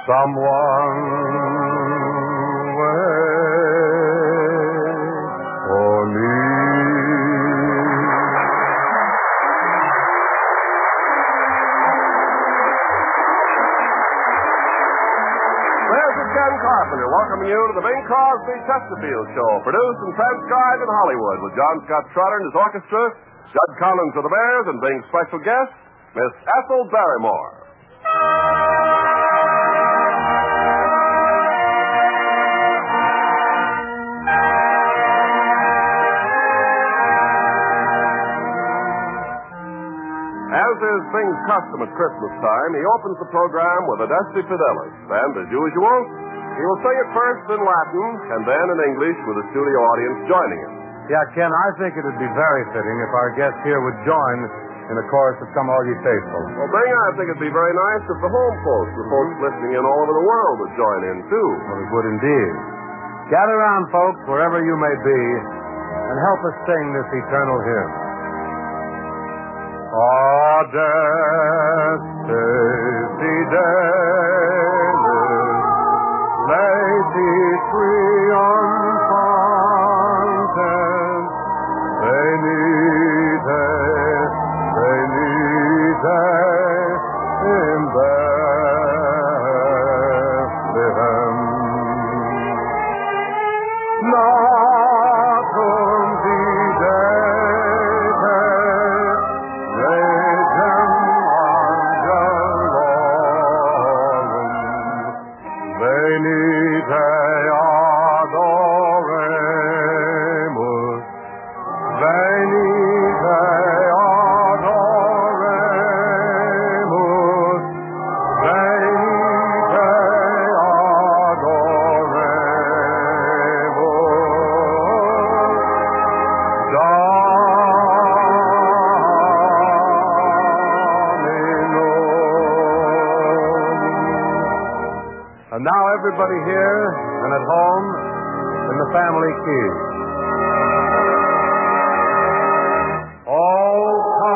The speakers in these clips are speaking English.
Someone wait for me. Ken Carpenter welcoming you to the Bing Crosby Chesterfield Show, produced and transcribed in Hollywood with John Scott Trotter and his orchestra, Judd Collins of the Bears, and Bing's special guest, Miss Ethel Barrymore. As is Bing's custom at Christmas time, he opens the program with a Dusty Fidelis, and as usual, he will sing it first in Latin and then in English with the studio audience joining him. Yeah, Ken, I think it would be very fitting if our guest here would join in the chorus of Come All Ye Faithful. Well, Bing, I think it'd be very nice if the home folks, the folks listening in all over the world, would join in, too. Well, it would indeed. Gather round, folks, wherever you may be, and help us sing this eternal hymn. Adeste fidelis, laeti triumphantes, venite, venite in Bethlehem. Natum videte, regem angelorum, venite adoremus, venite adoremus, venite adoremus. And now everybody here and at home in the family key. Oh,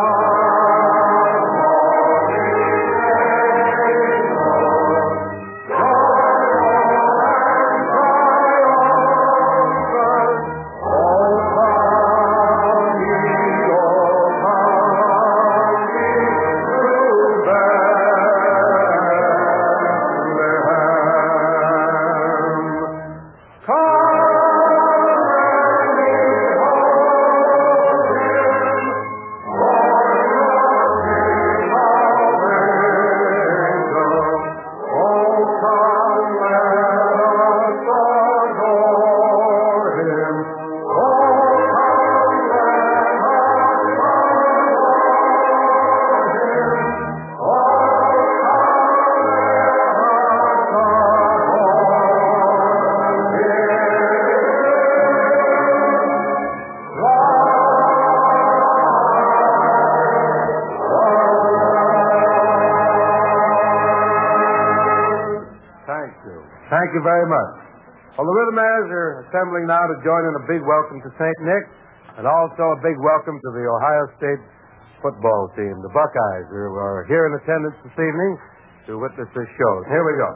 Thank you very much. Well, the Rhythmaires are assembling now to join in a big welcome to St. Nick, and also a big welcome to the Ohio State football team, the Buckeyes, who are here in attendance this evening to witness this show. Here we go.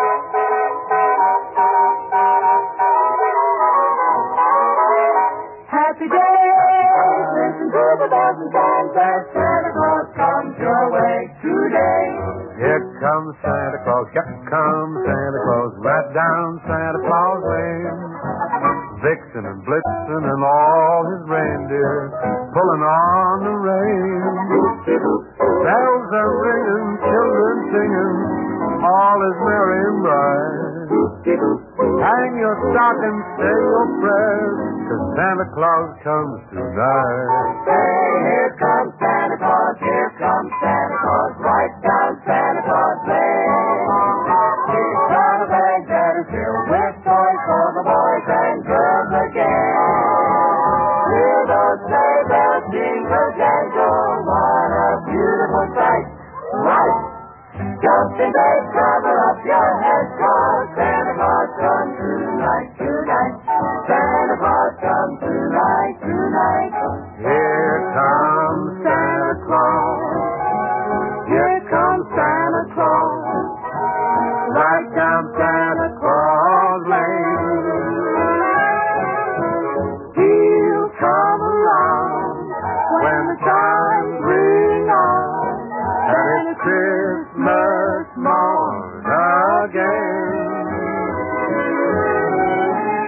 Happy days, listen to the bells and chimes as Santa Claus comes your way today. Here comes Santa Claus, here comes Santa Claus, right down Santa Claus Lane. Vixen and Blitzen and all his reindeer pulling on the rein. Bells are ringing, children singing, all is merry and bright. Hang your stocking, say your prayers, 'cause Santa Claus comes tonight. Say, here comes Santa Claus, here comes Santa Claus, right down Santa Claus Lane. He's got a bag that is filled with toys for the boys and girls again. Hear those sleigh bells jingle jangle, what a beautiful sight. Right, just in case, cover up your head, 'cause Santa Claus comes tonight, tonight. Santa Claus comes tonight, tonight. Here comes Santa Claus,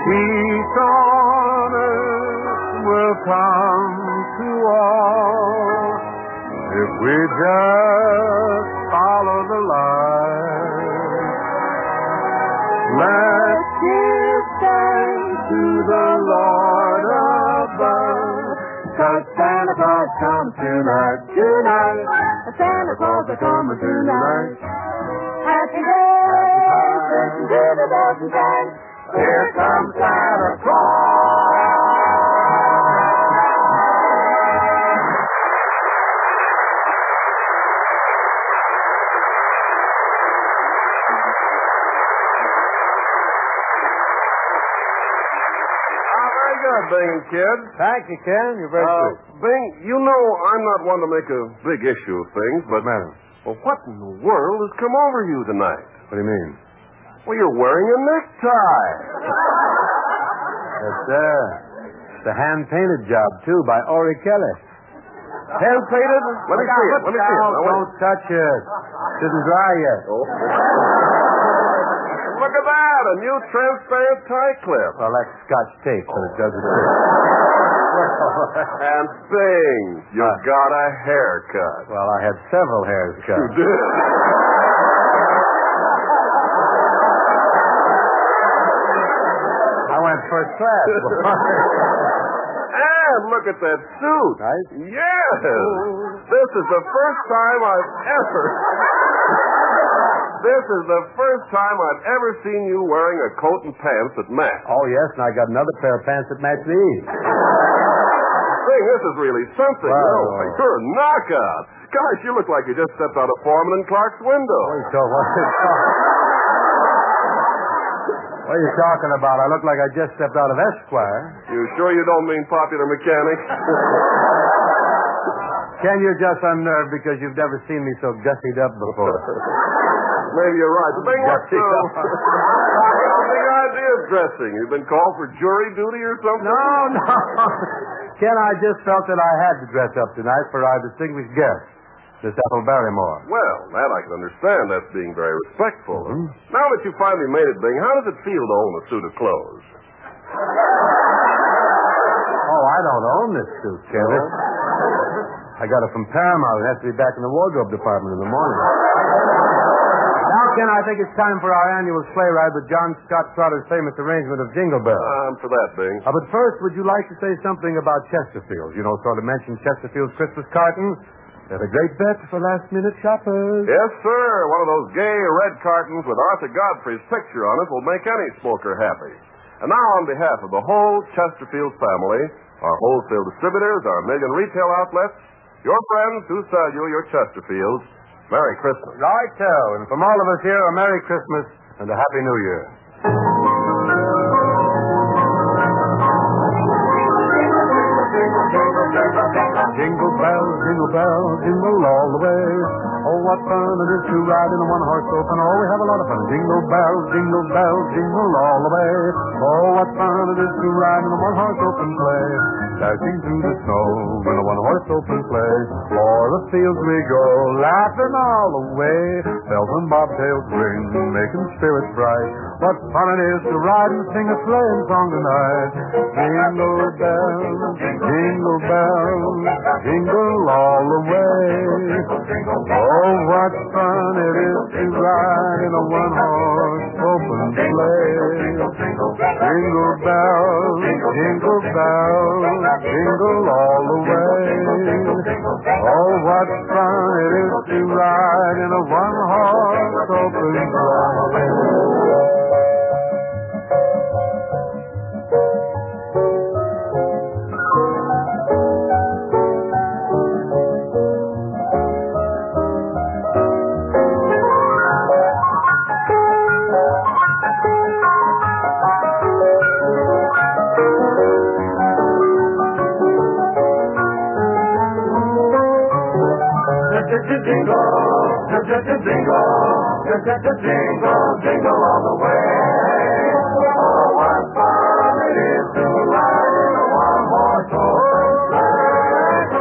Peace on earth will come to all if we just follow the light. Let's give thanks to the Lord above, 'cause Santa Claus comes tonight, tonight. Santa Claus is coming tonight. Happy days, listen to the bells and bells. Here comes Santa Claus. Very good, Bing and Kid. Thank you, Ken. You're very good. Bing, you know I'm not one to make a big issue of things, but well, what in the world has come over you tonight? What do you mean? Well, you're wearing a necktie. It's a hand-painted job, too, by Ori Kelly. Hand-painted? Let me see it. Let me see it. Don't touch it. Shouldn't dry yet. Oh. Look at that, a new transparent tie clip. Well, that's Scotch tape, but it doesn't fit. And Bing, you got a haircut. Well, I had several hairs cut. You did. I went first class. And look at that suit. Right? Yes. This is the first time I've ever seen you wearing a coat and pants that match. Oh, yes, and I got another pair of pants that match these. Bing, this is really something. Well, You're a knockout. Gosh, you look like you just stepped out of Foreman and Clark's window. What are you talking about? I look like I just stepped out of Esquire. You sure you don't mean Popular Mechanic? Ken, you're just unnerved because you've never seen me so gussied up before. Maybe you're right. But Bing, what's the idea of dressing? You've been called for jury duty or something? No. Ken, I just felt that I had to dress up tonight for our distinguished guest, Miss Ethel Barrymore. Well, that I can understand. That's being very respectful. Mm-hmm. Now that you finally made it, Bing, how does it feel to own a suit of clothes? Oh, I don't own this suit, Ken. No? I got it from Paramount. It has to be back in the wardrobe department in the morning. Now, Ken, I think it's time for our annual sleigh ride with John Scott Trotter's famous arrangement of Jingle Bells. I'm for that, Bing. But first, would you like to say something about Chesterfield? You know, sort of mention Chesterfield's Christmas carton. They're a great bet for last-minute shoppers. Yes, sir. One of those gay red cartons with Arthur Godfrey's picture on it will make any smoker happy. And now, on behalf of the whole Chesterfield family, our wholesale distributors, our million retail outlets, your friends who sell you your Chesterfields, Merry Christmas. Righto. And from all of us here, a Merry Christmas and a Happy New Year. Jingle bells, jingle all the way. Oh, what fun it is to ride in a one-horse open. Oh, we have a lot of fun. Jingle bells, jingle all the way. Oh, what fun it is to ride in a one-horse open sleigh. Dashing through the snow in a one-horse open sleigh. O'er the fields we go, laughing all the way. Bells and bobtails ring, making spirits bright. What fun it is to ride and sing a sleighing song tonight. Jingle bells, jingle all the way. Oh, what fun it is to ride in a one-horse open sleigh. Jingle bells, jingle all the way. Oh, what fun it is to ride in a one-horse open sleigh. Jingle all the way. Oh, what fun it is to ride in a one-horse open sleigh.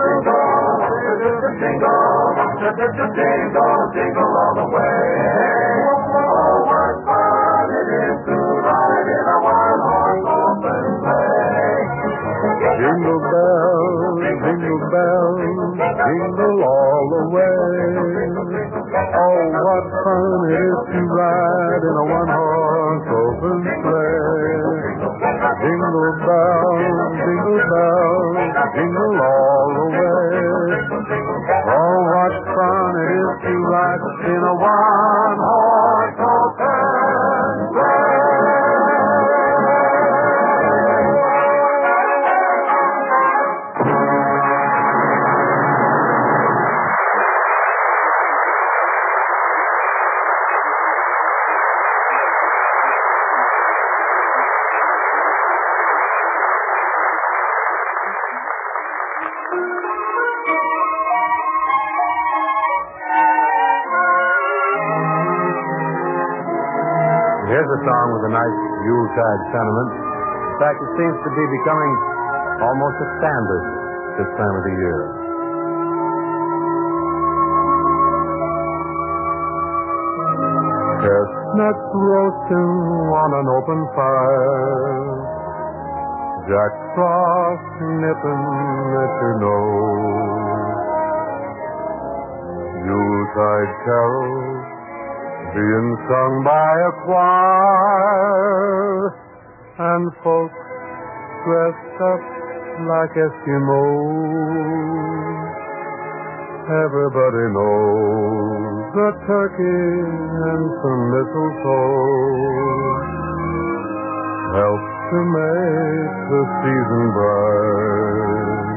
Jingle all the way. Oh, what fun it is to ride in a one-horse jingle all the way. Oh, what fun it is to ride in a one-horse open sleigh. Jingle bells, jingle all the way. Oh, what fun it is to ride in a one-horse open sleigh. Here's a song with a nice Yuletide sentiment. In fact, it seems to be becoming almost a standard this time of the year. Chestnuts roasting on an open fire, Jack Frost nipping at your nose, Yuletide carols being sung by a choir, and folks dressed up like Eskimos. Everybody knows a turkey and some mistletoe help to make the season bright.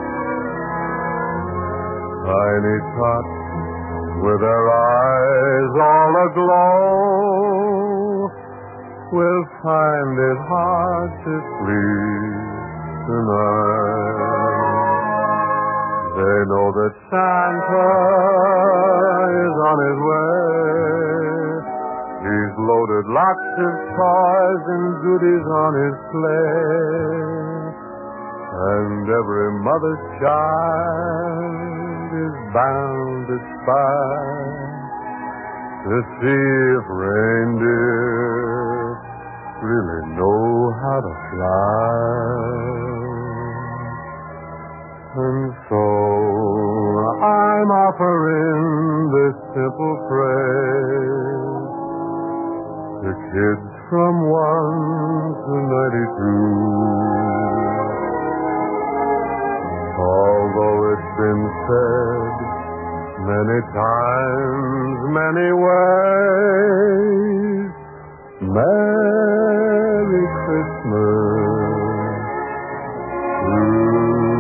Tiny tots with their eyes all aglow will find it hard to sleep tonight. They know that Santa is on his way. He's loaded lots of toys and goodies on his sleigh, and every mother's child is bound to spy to see if reindeer really know how to fly. And so I'm offering this simple phrase to kids from 1 to 92. Although it's been said many times, many ways, Merry Christmas to you.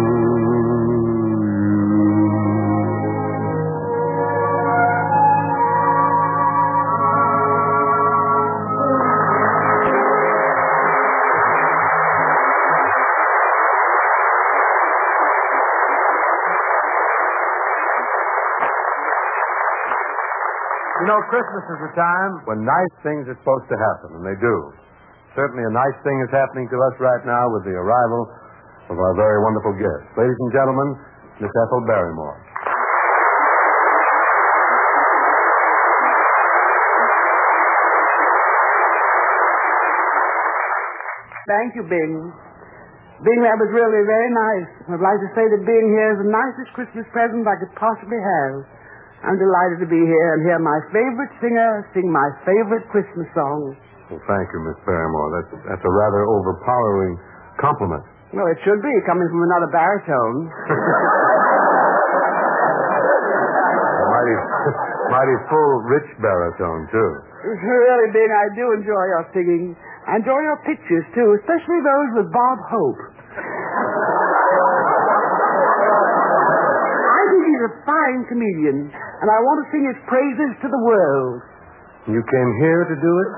You know, Christmas is a time when nice things are supposed to happen, and they do. Certainly a nice thing is happening to us right now with the arrival of our very wonderful guest. Ladies and gentlemen, Miss Ethel Barrymore. Thank you, Bing. Bing, that was really very nice. I'd like to say that being here is the nicest Christmas present I could possibly have. I'm delighted to be here and hear my favorite singer sing my favorite Christmas song. Well, thank you, Miss Barrymore. That's a rather overpowering compliment. Well, it should be, coming from another baritone. Mighty full, rich baritone, too. Really, Bing, I do enjoy your singing. I enjoy your pictures, too, especially those with Bob Hope. I think he's a fine comedian, and I want to sing his praises to the world. You came here to do it?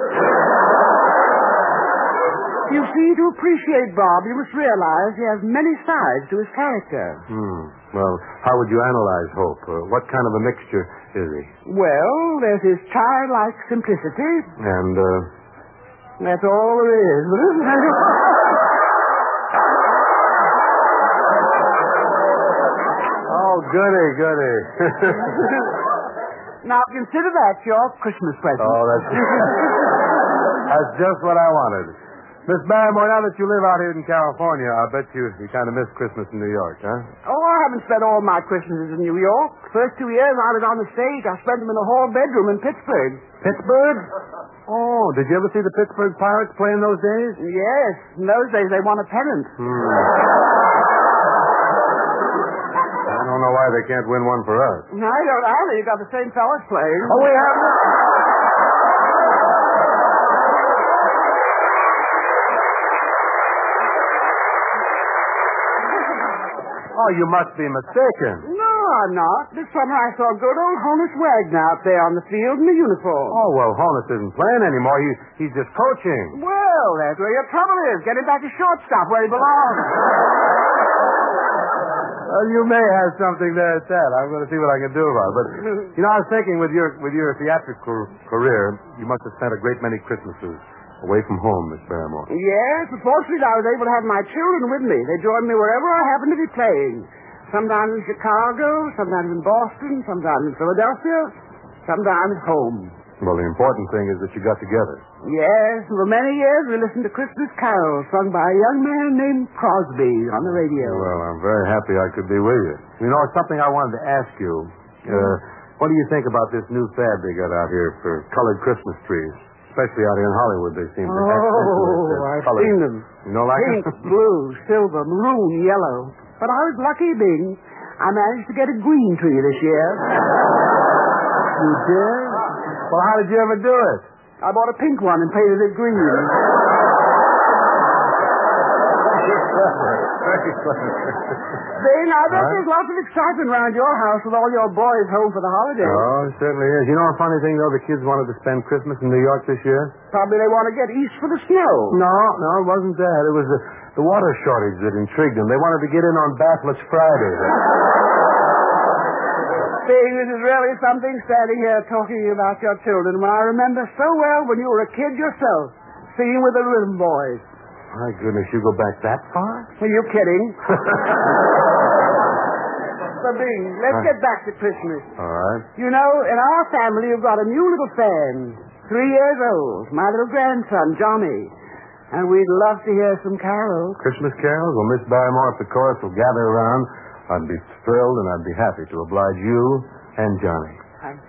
You see, to appreciate Bob, you must realize he has many sides to his character. Well, how would you analyze Hope? What kind of a mixture is he? Well, there's his childlike simplicity. And, that's all there is. Oh, goody. Now, consider that your Christmas present. Oh, that's just what I wanted. Miss Barrymore, now that you live out here in California, I bet you kind of miss Christmas in New York, huh? Oh, I haven't spent all my Christmases in New York. First 2 years I was on the stage, I spent them in a hall bedroom in Pittsburgh. Pittsburgh? Oh, did you ever see the Pittsburgh Pirates play in those days? Yes, in those days they won a pennant. I don't know why they can't win one for us. I don't either. You got the same fellas playing. Oh, we have... Oh, you must be mistaken. No, I'm not. This summer I saw good old Honus Wagner out there on the field in the uniform. Oh, well, Honus isn't playing anymore. He's just coaching. Well, that's where your trouble is. Get him back to shortstop where he belongs. Well, you may have something there at that. I'm going to see what I can do about it. But, you know, I was thinking with your theatrical career, you must have spent a great many Christmases away from home, Miss Barrymore. Yes, but fortunately I was able to have my children with me. They joined me wherever I happened to be playing. Sometimes in Chicago, sometimes in Boston, sometimes in Philadelphia, sometimes home. Well, the important thing is that you got together. Yes, for many years we listened to Christmas carols sung by a young man named Crosby on the radio. Well, I'm very happy I could be with you. You know, it's something I wanted to ask you. What do you think about this new fad they got out here for colored Christmas trees? Especially out here in Hollywood, they seem to Oh, I've seen them. You know, like pink, blue, silver, maroon, yellow. But I was lucky, Bing. I managed to get a green tree this year. You did? Well, how did you ever do it? I bought a pink one and painted it green. Very clever. Bing, I bet there's lots of excitement around your house with all your boys home for the holidays. Oh, it certainly is. You know a funny thing, though? The kids wanted to spend Christmas in New York this year. Probably they want to get east for the snow. No, it wasn't that. It was the water shortage that intrigued them. They wanted to get in on Bathless Friday. Bing, this is really something standing here talking about your children when I remember so well when you were a kid yourself, singing with the Rhythm Boys. My goodness, you go back that far? Are you kidding? So, Bing, let's get back to Christmas. All right. You know, in our family, you've got a new little fan, 3 years old, my little grandson, Johnny. And we'd love to hear some carols. Christmas carols? Well, Miss Barrymore, if the chorus will gather around, I'd be thrilled and I'd be happy to oblige you and Johnny.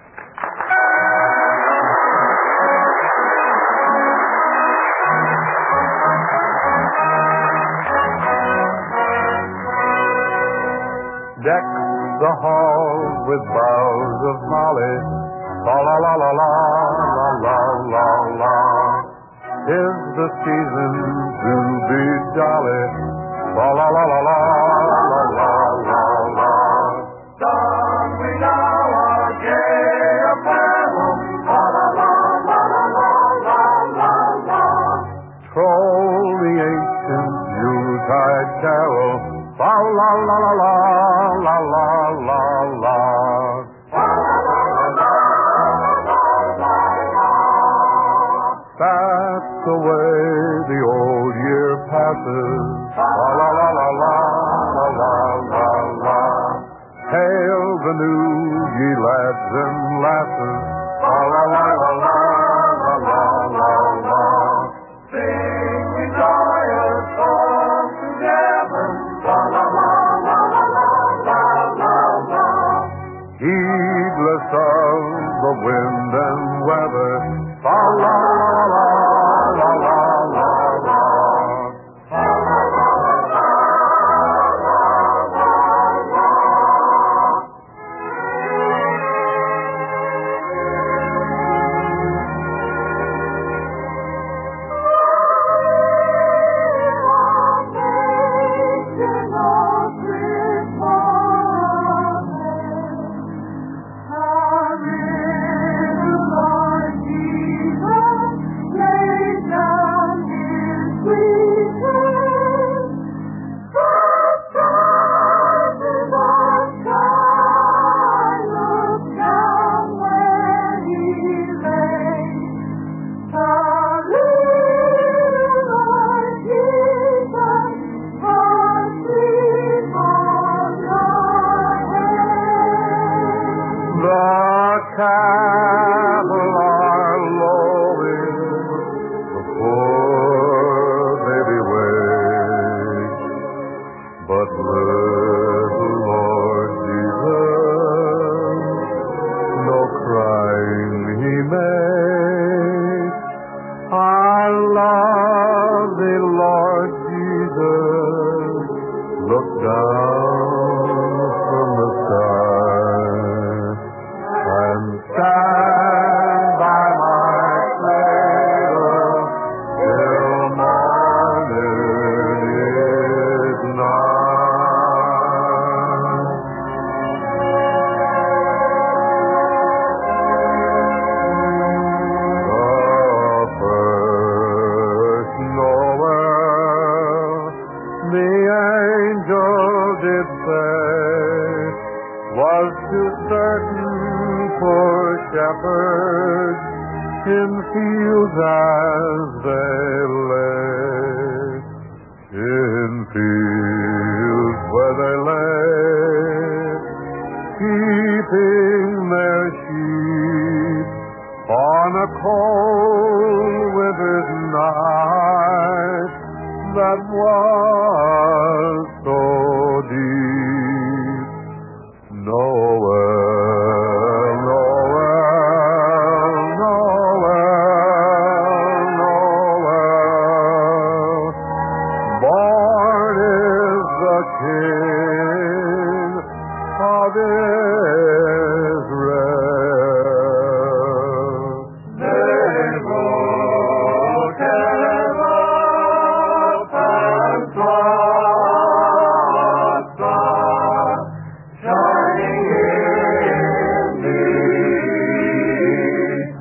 Deck the halls with boughs of holly. La la la la la la la la la. 'Tis the season to be jolly. La la la la la la la la la. Don we now our gay apparel. La la la la la la la la. Troll the ancient Yuletide carol. La la la la la la la la la. That's the way the old year passes. La la la la la la la la la. Hail the new ye lads and lasses. La la la la la la la la la. Sing we joyous songs together. La la la la la shepherds in fields as they lay, in fields where they lay, keeping their sheep on a cold winter's night that was so deep. Noel, Noel, Noel, Noel, born is the King of Israel. Nebuchadnezzar and star, shining in the east,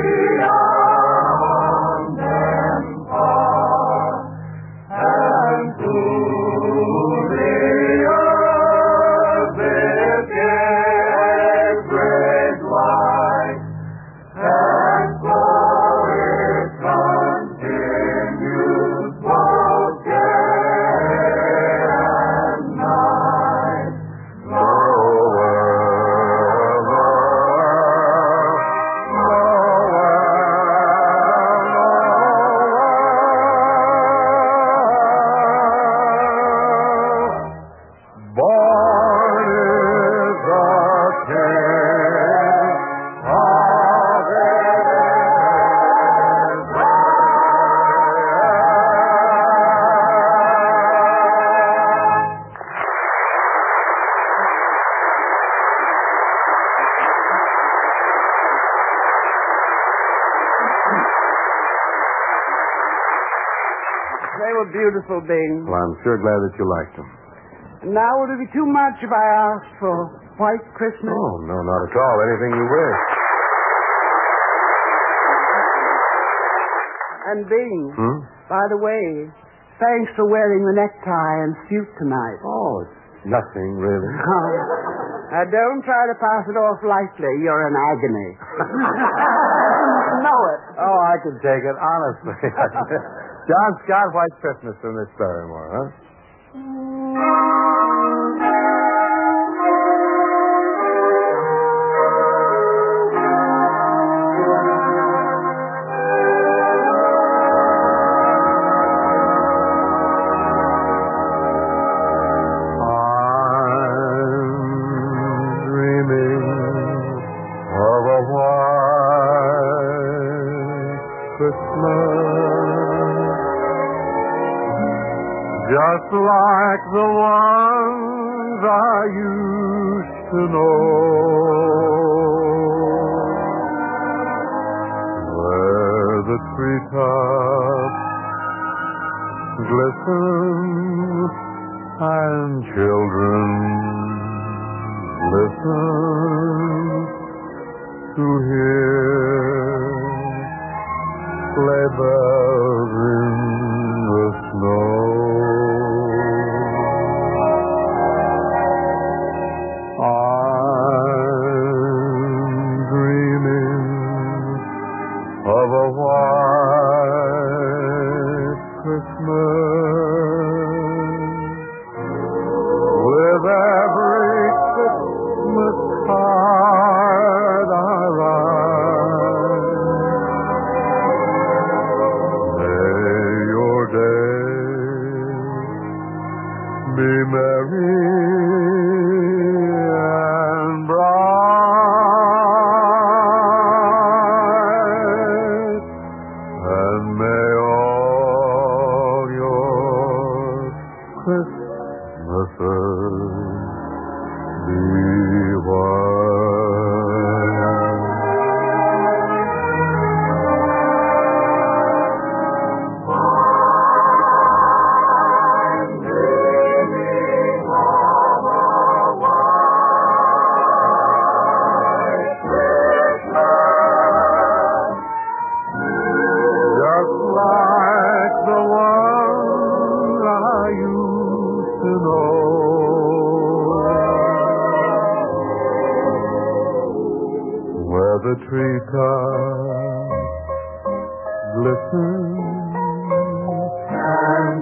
beyond them far, and to the earth it gave great light, and so it continues both day and night. Noel, Noel, born is the King of Israel. They were beautiful, Bing. Well, I'm sure glad that you liked them. Now, would it be too much if I asked for White Christmas? Oh, no, not at all. Anything you wish. And Bing, by the way, thanks for wearing the necktie and suit tonight. Oh, it's nothing, really. Now, don't try to pass it off lightly. You're in agony. Know it. Oh, I can take it, honestly. John Scott, White Christmas from Miss Barrymore, huh? I'm dreaming of a white Christmas, just like the ones I used to know, where the treetops glisten and children listen to hear sleigh bells in the snow. I'm dreaming of a white Christmas, with every Christmas card I write. May your days be merry and bright, and may all your Christmases be just like the ones I used to know. the treetops glisten and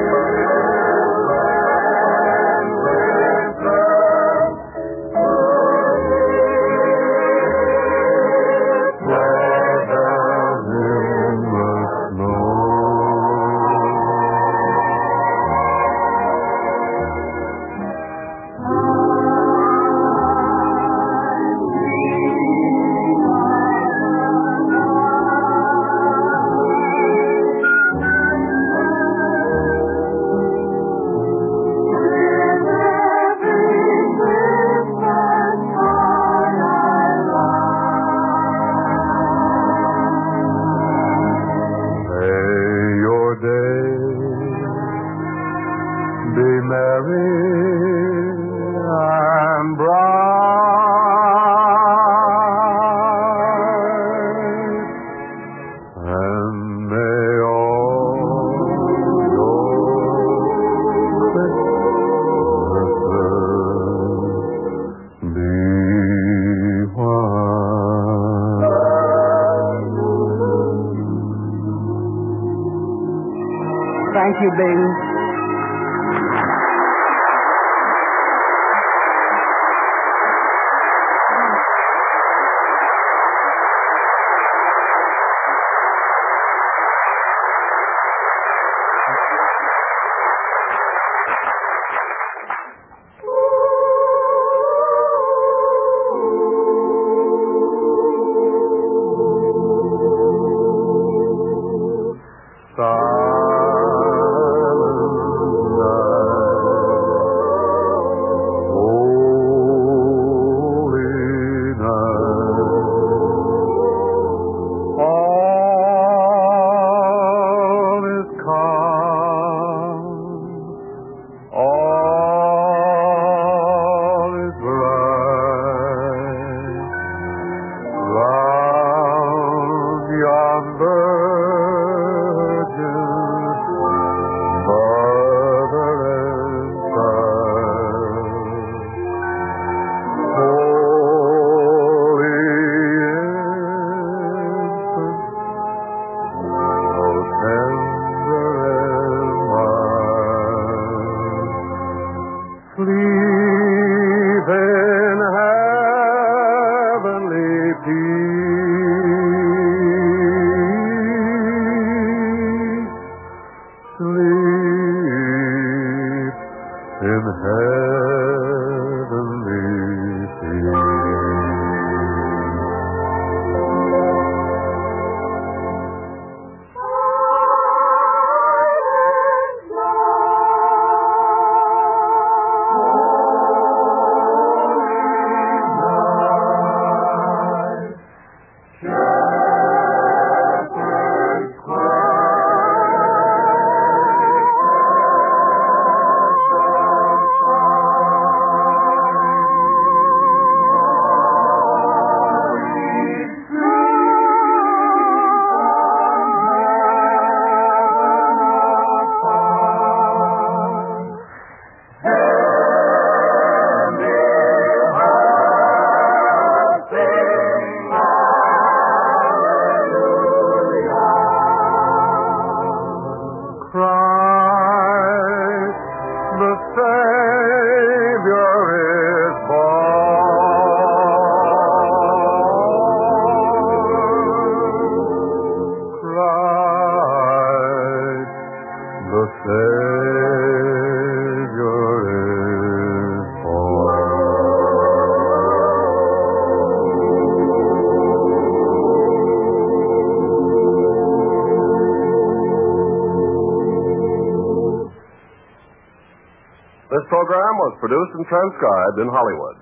Thank you, Bing. This program was produced and transcribed in Hollywood.